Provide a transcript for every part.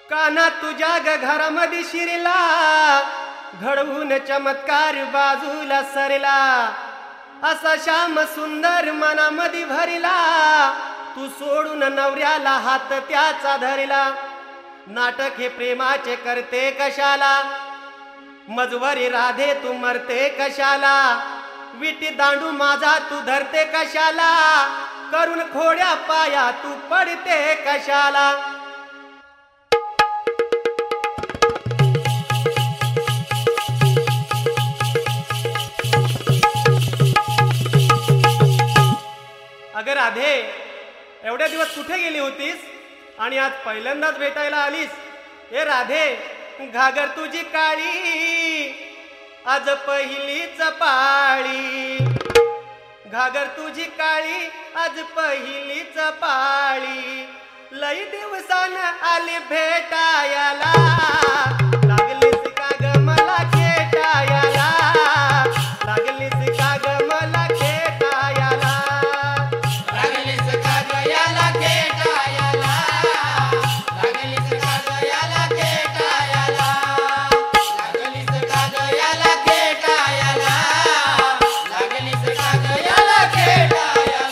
काना तुझ्या घरामध्ये शिरला, घडवून चमत्कार बाजूला सरला, असा श्याम सुंदर मनामध्ये भरला, तू सोडून नवऱ्याला हात त्याचा धरला। नाटक हे प्रेमाचे करते कशाला, मजवरी राधे तू मरते कशाला, विटी दांडू माझा तू धरते कशाला, करून खोड्या पाया तू पडते कशाला। अगं राधे, एवढ्या दिवस कुठे गेली होतीस आणि आज पहिल्यांदाच भेटायला आलीस? ए राधे, घागर तुझी काळी आज पहिलीच पाळी, घागर तुझी काळी आज पहिलीच पाळी, लई दिवसान आली भेटायला, लागलीस का ग मला खेटायला, लागलीस का ग मला खेटायला, लागलीस का ग याला खेटायला, लागलीस का ग याला खेटायला, लागलीस का ग याला खेटायला, लागलीस का ग याला खेटायला।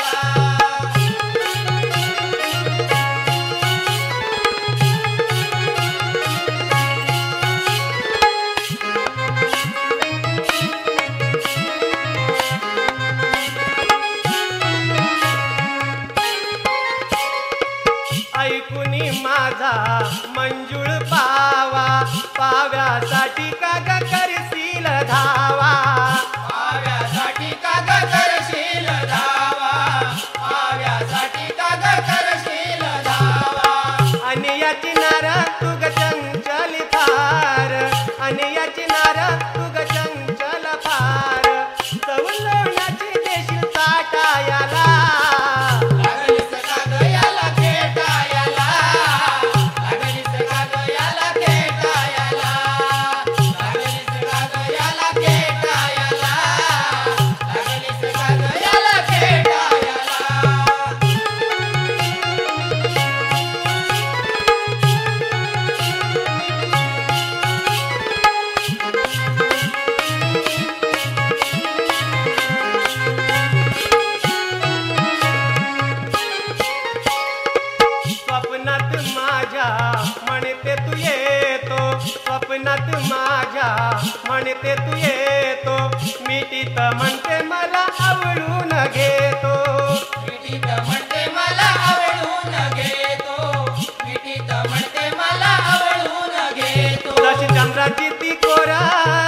ऐकुनी माझा मंजूळ पावा, पाव्यासाठी का ग करशील धावा, पाव्यासाठी का ग करशील धावा, पाव्यासाठी का ग करशील धावा, आणि याची नार तू ग चंचल फार, आणि याची नार तू ग चंचल फार, चवलोण्याची देशील ताटायाला, लागलीस का ग याला खेटायला, लागलीस का ग याला खेटायला, लागलीस का ग याला खेटायला, लागलीस का ग याला खेटायला। स्वप्नात माझ्या म्हणते तू येतो, स्वप्नात माझ्या म्हणते तू येतो, मिठीत म्हणते मला आवडून घेतो, मिठीत म्हणते मला आवडून घेतो, मिठीत म्हणते मला आवडून घेतो, जशी चंद्राची ती कोरा,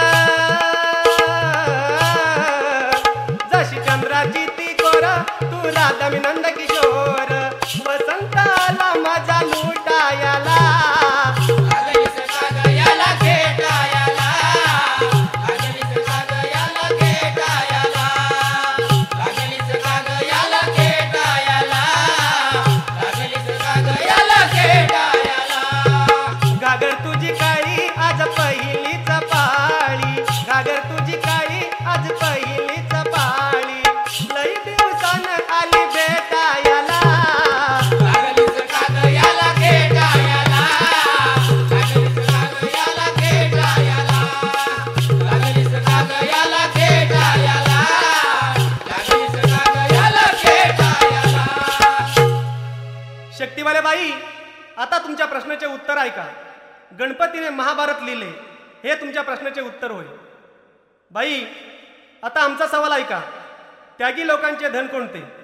जशी चंद्राची ती कोरा, तू राधा मी नंद किशोर, वसंताला माझा लुटायला, लागलीस का ग याला खेटायला, लागलीस का ग याला खेटायला, लागलीस का ग याला खेटायला, लागलीस का ग याला खेटायला। घागर तुझी काळी आज पहिलीच पाळी, घागर तुझी काळी आज पहिलीच पाळी, लई दिवसान आली भेटायला, लागलीस का ग याला खेटायला, लागलीस का ग याला खेटायला, लागलीस का ग याला खेटायला, लागलीस का ग याला खेटायला। शक्तिवाले बाई, आता तुमच्या प्रश्नाचे उत्तर ऐका। गणपतीने महाभारत लिहिले, हे तुमच्या प्रश्नाचे उत्तर होय। बाई, आता आमचा सवाल ऐका, त्यागी लोकांचे धन कोणते?